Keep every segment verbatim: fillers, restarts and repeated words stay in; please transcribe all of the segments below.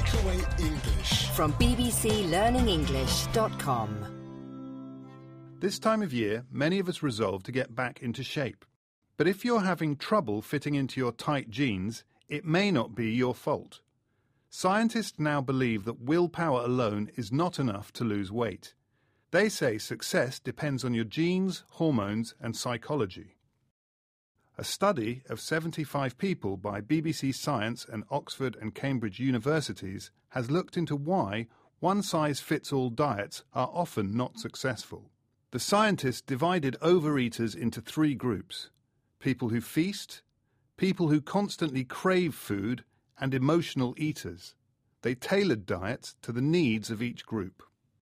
Takeaway English from b b c learning english dot com. This time of year, many of us resolve to get back into shape. But if you're having trouble fitting into your tight jeans, it may not be your fault. Scientists now believe that willpower alone is not enough to lose weight. They say success depends on your genes, hormones, and psychology. A study of seventy-five people by B B C Science and Oxford and Cambridge universities has looked into why one-size-fits-all diets are often not successful. The scientists divided overeaters into three groups: people who feast, people who constantly crave food, and emotional eaters. They tailored diets to the needs of each group.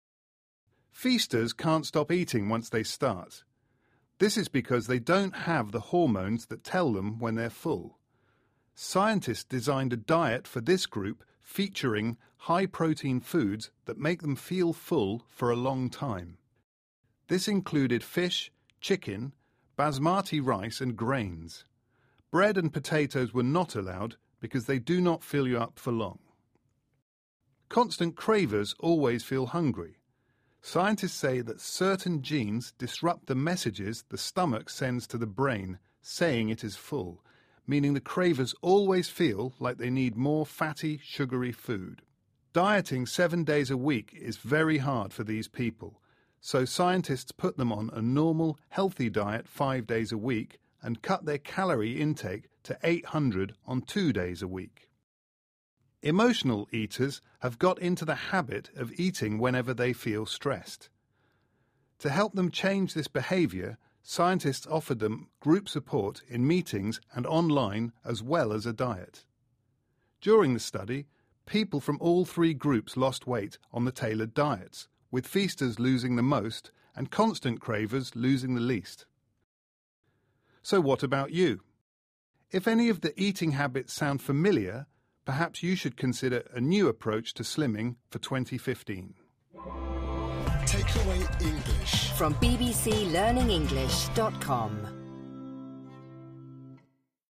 Feasters can't stop eating once they start. This is because they don't have the hormones that tell them when they're full. Scientists designed a diet for this group featuring high-protein foods that make them feel full for a long time. This included fish, chicken, basmati rice and grains. Bread and potatoes were not allowed because they do not fill you up for long. Constant cravers always feel hungry. Scientists say that certain genes disrupt the messages the stomach sends to the brain saying it is full, meaning the cravers always feel like they need more fatty, sugary food. Dieting seven days a week is very hard for these people, so scientists put them on a normal, healthy diet five days a week and cut their calorie intake to eight hundred on two days a week. Emotional eaters have got into the habit of eating whenever they feel stressed. To help them change this behaviour, scientists offered them group support in meetings and online as well as a diet. During the study, people from all three groups lost weight on the tailored diets, with feasters losing the most and constant cravers losing the least. So what about you? If any of the eating habits sound familiar, perhaps you should consider a new approach to slimming for twenty fifteen. Takeaway English from b b c learning english dot com.